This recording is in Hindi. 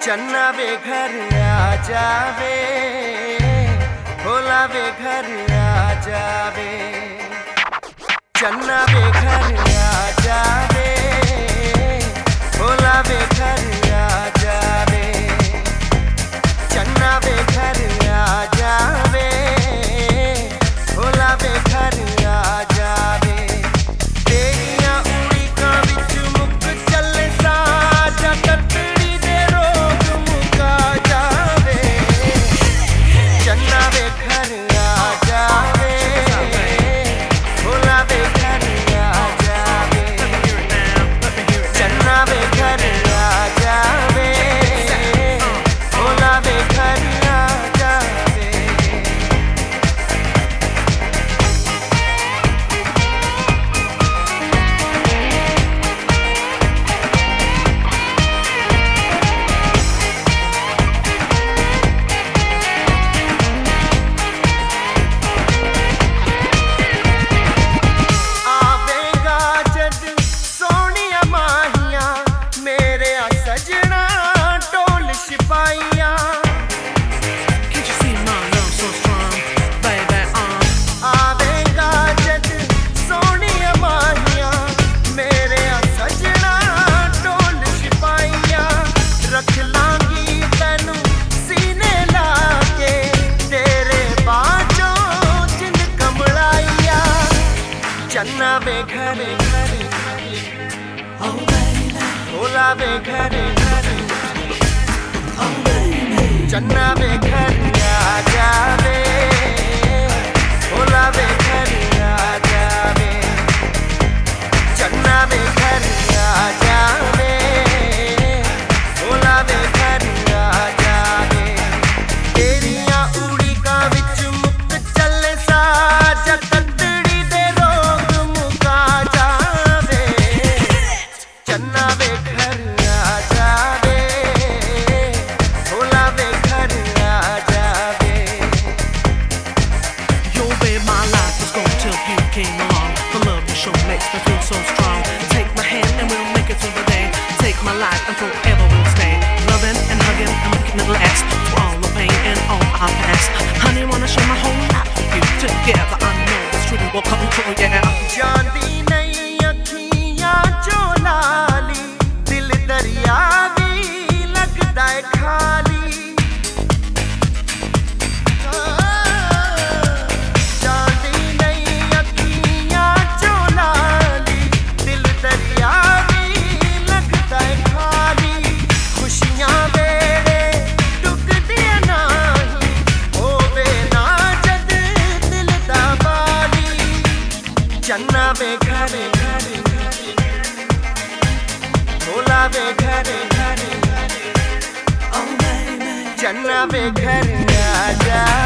चन्ना वे घर आ जावे, भोला वे घर आ जावे। चन्ना वे घर आ जावे, भोला वे घर आ जावे। चन्ना वे घर आ जावे, भोला वे घर आ जावे। तेरियां उड़ीकां विच मुक चले साजा ततड़ी दे रोग मुका जावे। चन्ना वे घर आ जावे, भोला वे घर आ जावे। चन्ना वे घर आ जावे, भोला वे घर आ जावे। आवेगा जद सोनिया माहियां, मेरे आ सजना ढोल सिपाहियां। Can't you see my love so strong, baby? आवेगा जद सोनिया माहियां, मेरे आ सजना ढोल सिपाहियां। रख लांगी तैनू सीने लाके, तेरे बाजों जिन कमलाइया। चन्ना वे घर भोला वे घर, चन्ना वे घर आ जावे, भोला वे घर आ जावे। चन्ना वे घर आ जावे, भोला वे घर आ जावे। तेरियां उड़ीकां विच मुक चले साजा ततड़ी दे रोग मुका जावे। चन्ना वे घर आ जावे, भोला वे घर आ जावे। Yo, babe, my life was gone till you came along. The love you show makes me feel so strong. Take my hand and we'll make it through the day. Take my life and forever we'll stay. Loving and hugging and making it last. For all the pain and all our past. Honey, wanna share my whole life with you together. I know this truly will come true, yeah. ਜਾਂਦੀ ਨਹੀਂ ਅੱਖੀਆਂ ਚੋਂ ਲਾਲੀ, ਦਿਲ ਦਰਿਆ ਵੀ ਲੱਗਦਾ ਏ ਖਾਲੀ। ਜਾਂਦੀ ਨਹੀਂ ਅੱਖੀਆਂ ਚੋਂ ਲਾਲੀ, ਦਿਲ ਦਰਿਆ ਵੀ ਲੱਗਦਾ ਏ ਖਾਲੀ। ਖੁਸ਼ੀਆਂ ਵੇਲੇ ਟੁੱਟਦੀਆਂ ਨਹੀਂ, ਹੋਵੇ ਨਾ ਜਦ ਦਿਲ ਦਾ ਬਾਲੀ। ਚੰਨਾ ਵੇ घर भोला वे घर, चन्ना वे घर आ जा।